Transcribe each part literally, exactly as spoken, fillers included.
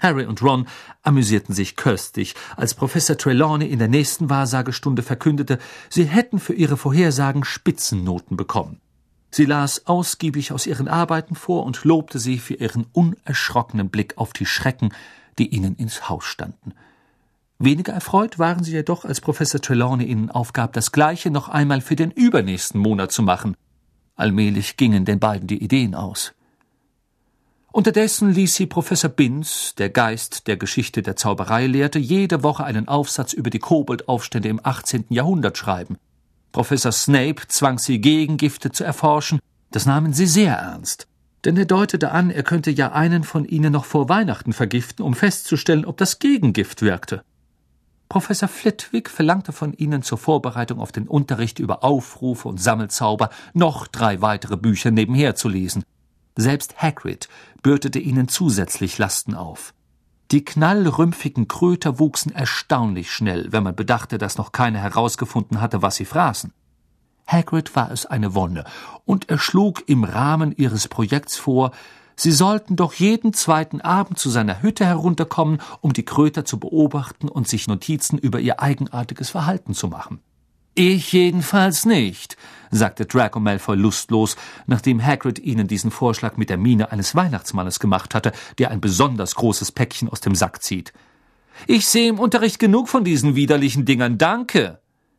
Harry und Ron amüsierten sich köstlich, als Professor Trelawney in der nächsten Wahrsagestunde verkündete, sie hätten für ihre Vorhersagen Spitzennoten bekommen. Sie las ausgiebig aus ihren Arbeiten vor und lobte sie für ihren unerschrockenen Blick auf die Schrecken, die ihnen ins Haus standen. Weniger erfreut waren sie jedoch, als Professor Trelawney ihnen aufgab, das Gleiche noch einmal für den übernächsten Monat zu machen. Allmählich gingen den beiden die Ideen aus. Unterdessen ließ sie Professor Binns, der Geist der Geschichte der Zauberei lehrte, jede Woche einen Aufsatz über die Koboldaufstände im achtzehnten Jahrhundert schreiben. Professor Snape zwang sie, Gegengifte zu erforschen. Das nahmen sie sehr ernst, denn er deutete an, er könnte ja einen von ihnen noch vor Weihnachten vergiften, um festzustellen, ob das Gegengift wirkte. Professor Flitwick verlangte von ihnen zur Vorbereitung auf den Unterricht über Aufrufe und Sammelzauber noch drei weitere Bücher nebenher zu lesen. Selbst Hagrid bürdete ihnen zusätzlich Lasten auf. Die knallrümpfigen Kröter wuchsen erstaunlich schnell, wenn man bedachte, dass noch keiner herausgefunden hatte, was sie fraßen. Hagrid war es eine Wonne, und er schlug im Rahmen ihres Projekts vor, sie sollten doch jeden zweiten Abend zu seiner Hütte herunterkommen, um die Kröter zu beobachten und sich Notizen über ihr eigenartiges Verhalten zu machen. »Ich jedenfalls nicht«, sagte Draco Malfoy lustlos, nachdem Hagrid ihnen diesen Vorschlag mit der Miene eines Weihnachtsmannes gemacht hatte, der ein besonders großes Päckchen aus dem Sack zieht. »Ich sehe im Unterricht genug von diesen widerlichen Dingern, danke!«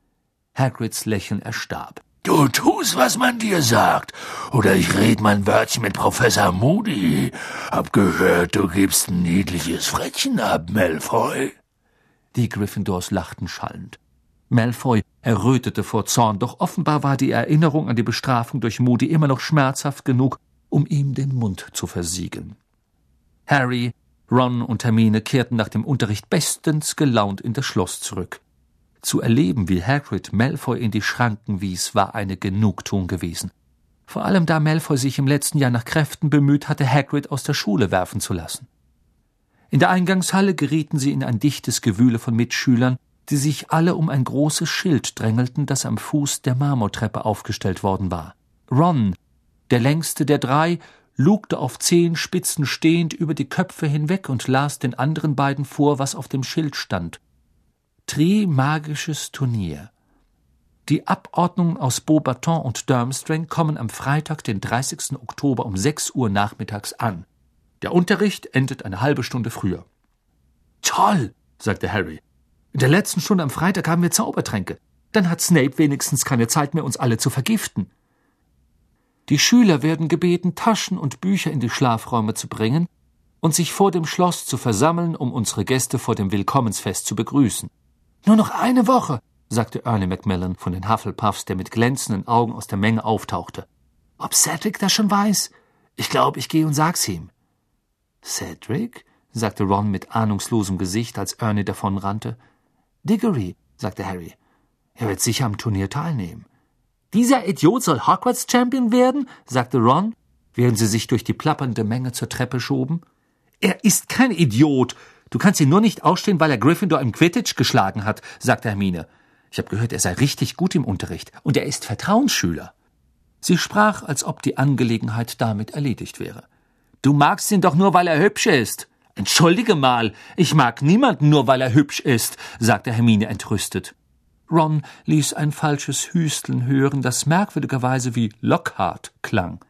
Hagrids Lächeln erstarb. »Du tust, was man dir sagt, oder ich red mein Wörtchen mit Professor Moody. Hab gehört, du gibst ein niedliches Frettchen ab, Malfoy.« Die Gryffindors lachten schallend. Malfoy errötete vor Zorn, doch offenbar war die Erinnerung an die Bestrafung durch Moody immer noch schmerzhaft genug, um ihm den Mund zu versiegeln. Harry, Ron und Hermine kehrten nach dem Unterricht bestens gelaunt in das Schloss zurück. Zu erleben, wie Hagrid Malfoy in die Schranken wies, war eine Genugtuung gewesen. Vor allem, da Malfoy sich im letzten Jahr nach Kräften bemüht hatte, Hagrid aus der Schule werfen zu lassen. In der Eingangshalle gerieten sie in ein dichtes Gewühle von Mitschülern, die sich alle um ein großes Schild drängelten, das am Fuß der Marmortreppe aufgestellt worden war. Ron, der längste der drei, lugte auf Zehenspitzen stehend über die Köpfe hinweg und las den anderen beiden vor, was auf dem Schild stand. Trimagisches Turnier. Die Abordnungen aus Beauxbaton und Durmstrang kommen am Freitag, den dreißigsten Oktober um sechs Uhr nachmittags an. Der Unterricht endet eine halbe Stunde früher. »Toll«, sagte Harry. »In der letzten Stunde am Freitag haben wir Zaubertränke. Dann hat Snape wenigstens keine Zeit mehr, uns alle zu vergiften.« Die Schüler werden gebeten, Taschen und Bücher in die Schlafräume zu bringen und sich vor dem Schloss zu versammeln, um unsere Gäste vor dem Willkommensfest zu begrüßen. »Nur noch eine Woche«, sagte Ernie Macmillan von den Hufflepuffs, der mit glänzenden Augen aus der Menge auftauchte. »Ob Cedric das schon weiß? Ich glaube, ich gehe und sag's ihm.« »Cedric?«, sagte Ron mit ahnungslosem Gesicht, als Ernie davonrannte. »Diggory«, sagte Harry. »Er wird sicher am Turnier teilnehmen.« »Dieser Idiot soll Hogwarts-Champion werden?«, sagte Ron, während sie sich durch die plappernde Menge zur Treppe schoben. »Er ist kein Idiot. Du kannst ihn nur nicht ausstehen, weil er Gryffindor im Quidditch geschlagen hat«, sagte Hermine. »Ich habe gehört, er sei richtig gut im Unterricht und er ist Vertrauensschüler.« Sie sprach, als ob die Angelegenheit damit erledigt wäre. »Du magst ihn doch nur, weil er hübsch ist.« »Entschuldige mal, ich mag niemanden nur, weil er hübsch ist«, sagte Hermine entrüstet. Ron ließ ein falsches Hüsteln hören, das merkwürdigerweise wie Lockhart klang.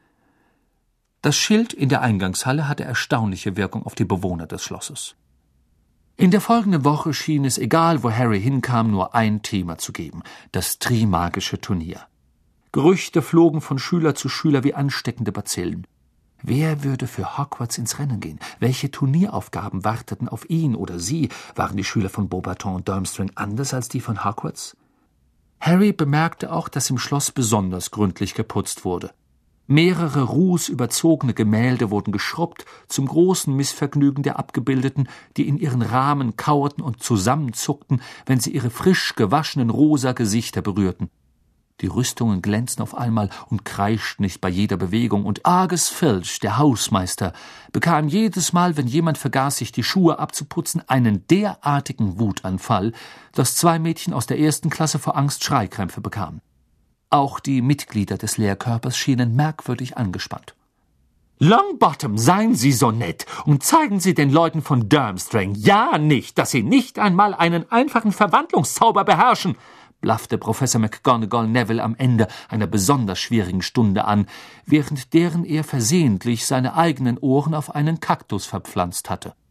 Das Schild in der Eingangshalle hatte erstaunliche Wirkung auf die Bewohner des Schlosses. In der folgenden Woche schien es, egal wo Harry hinkam, nur ein Thema zu geben: das Trimagische Turnier. Gerüchte flogen von Schüler zu Schüler wie ansteckende Bazillen. Wer würde für Hogwarts ins Rennen gehen? Welche Turnieraufgaben warteten auf ihn oder sie? Waren die Schüler von Beauxbaton und Durmstrang anders als die von Hogwarts? Harry bemerkte auch, dass im Schloss besonders gründlich geputzt wurde. Mehrere rußüberzogene Gemälde wurden geschrubbt, zum großen Missvergnügen der Abgebildeten, die in ihren Rahmen kauerten und zusammenzuckten, wenn sie ihre frisch gewaschenen rosa Gesichter berührten. Die Rüstungen glänzten auf einmal und kreischten nicht bei jeder Bewegung, und Argus Filch, der Hausmeister, bekam jedes Mal, wenn jemand vergaß, sich die Schuhe abzuputzen, einen derartigen Wutanfall, dass zwei Mädchen aus der ersten Klasse vor Angst Schreikrämpfe bekamen. Auch die Mitglieder des Lehrkörpers schienen merkwürdig angespannt. Longbottom, seien Sie so nett und zeigen Sie den Leuten von Durmstrang ja nicht, dass sie nicht einmal einen einfachen Verwandlungszauber beherrschen, blaffte Professor McGonagall Neville am Ende einer besonders schwierigen Stunde an, während deren er versehentlich seine eigenen Ohren auf einen Kaktus verpflanzt hatte.